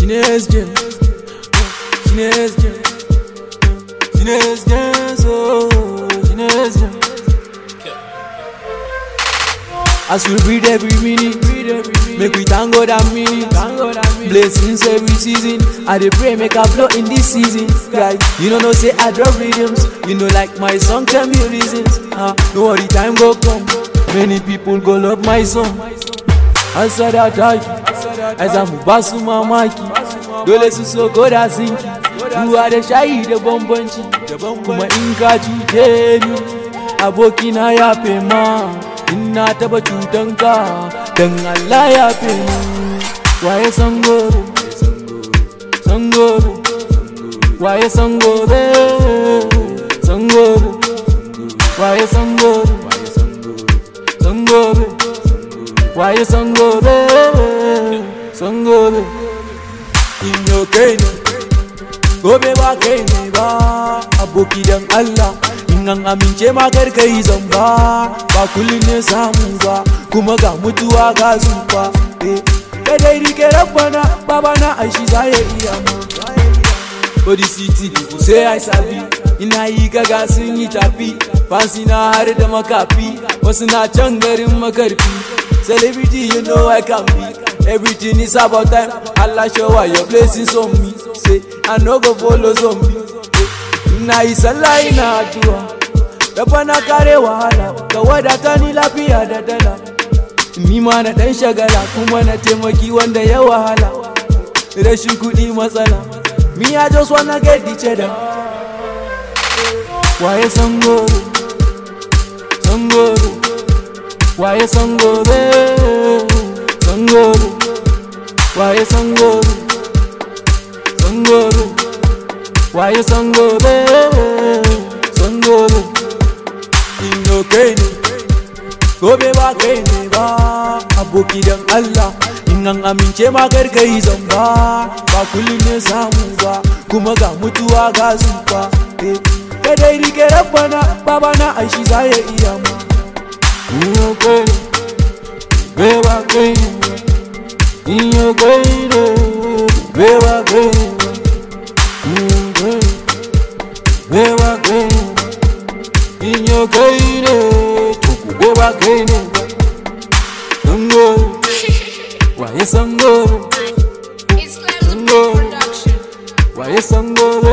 Ginezgen, Ginezgen, Ginezgen, so Ginezgen. As we breathe every minute, make we thank God and minute. Blessings every season, I dey pray make I blow in this season. Guys, you know say I drop rhythms. You know like my song tell me reasons. No worry, time go come. Many people go love my song. Answer that taki, as I'm basu mamaki. Dole su so go da zinki. Ruwa da shayi da bambanci. Kuma in ka cuce ni, abokina ya fe ma. Inna taba cutanka, dan Allah ya fe ni. Waye sangoro, sangoro, waye sangoro, sangoro, waye sangoro, sangoro, waye sangoro, sangoro. Inyo kai ne, gobe ba kai ne ba, aboki dan Allah. In an amince ma kar kai zamba, ba kullum ne samu ba, kuma ga mutuwa ga zufa. Kadai rike rabbana, babana aishi za ya iya mu. For the city, people say I sabi. Ina yi kaga sun yi tafi, fansi na har da makafi, wasu na can garin makarfi. Celebrity, you know I can be. Everything is about time. Allah shower your blessings on me. Say I no go follow zombie. Ina yi sallah ina addu'a, rabbana kare wahala, ka wadata ni lafiya da dala. Ni ma na dan shagala, kuma na taimaki wanda ya wahala. Rashin kuɗi matsala, me I just wanna get the cheddar. Waye sangoro, sangoro, waye sangoro, sangoro, waye sangoro, sangoro, waye sangoro, sangoro. Inyo kai ne, gobe ba kai ne ba, aboki dan Allah. In an amince ma kar kai zamba, ba kullum ne samu ba, kuma ga mutuwa ga zufa. Kadai rike rabbana, babana aishi za ya iya ma. Inyo kai ne, gobe ba kai ne, inyo kai ne, gobe ba kai ne, inyo kai ne, gobe ba kai ne, inyo kai ne, gobe ba kai ne. Sangoro, waye sangoro, It's Clemson Production. waye sangoro.